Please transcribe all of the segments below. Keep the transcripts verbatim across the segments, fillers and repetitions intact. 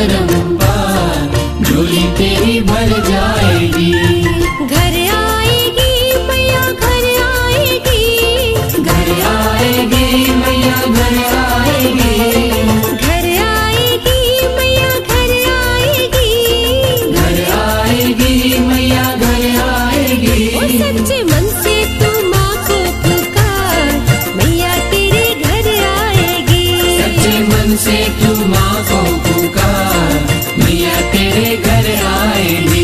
परम्पार, झोली तेरी भर जाएगी। घर आएगी मैया घर आएगी, घर आएगी मैया घर आएगी, घर आएगी मैया घर आएगी, घर आएगी मैया घर आएगी। ओ सच्चे मन से तू माँ को पुकार, मैया तेरे घर आएगी। सच्चे मन से तू माँ को पुकार, मैया तेरे घर आएगी।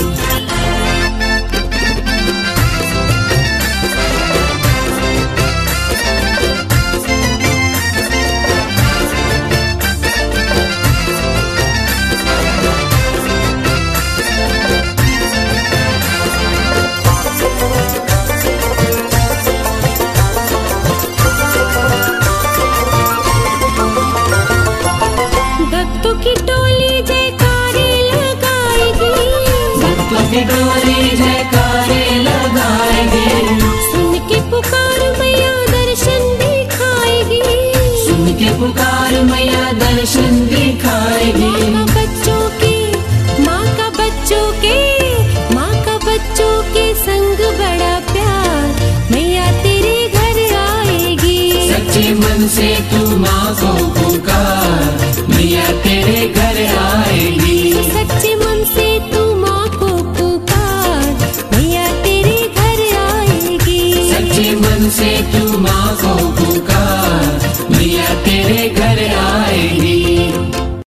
भक्तों की टोली जयकारे लगाएगी, भक्तों की टोली जयकारे लगाएगी। सुन के पुकार मैया दर्शन दिखाएगी, सुन के पुकार मैया दर्शन दिखाएगी। माँ का बच्चों के माँ का बच्चों के माँ का बच्चों के संग बड़ा प्यार, मैया तेरे घर आएगी। सच्चे मन से तू माँ को पुकार, मैया तेरे घर आएगी। सच्चे मन से तू माँ को पुकार, मैया तेरे घर आएगी। सच्चे मन से तू माँ को पुकार, मैया तेरे घर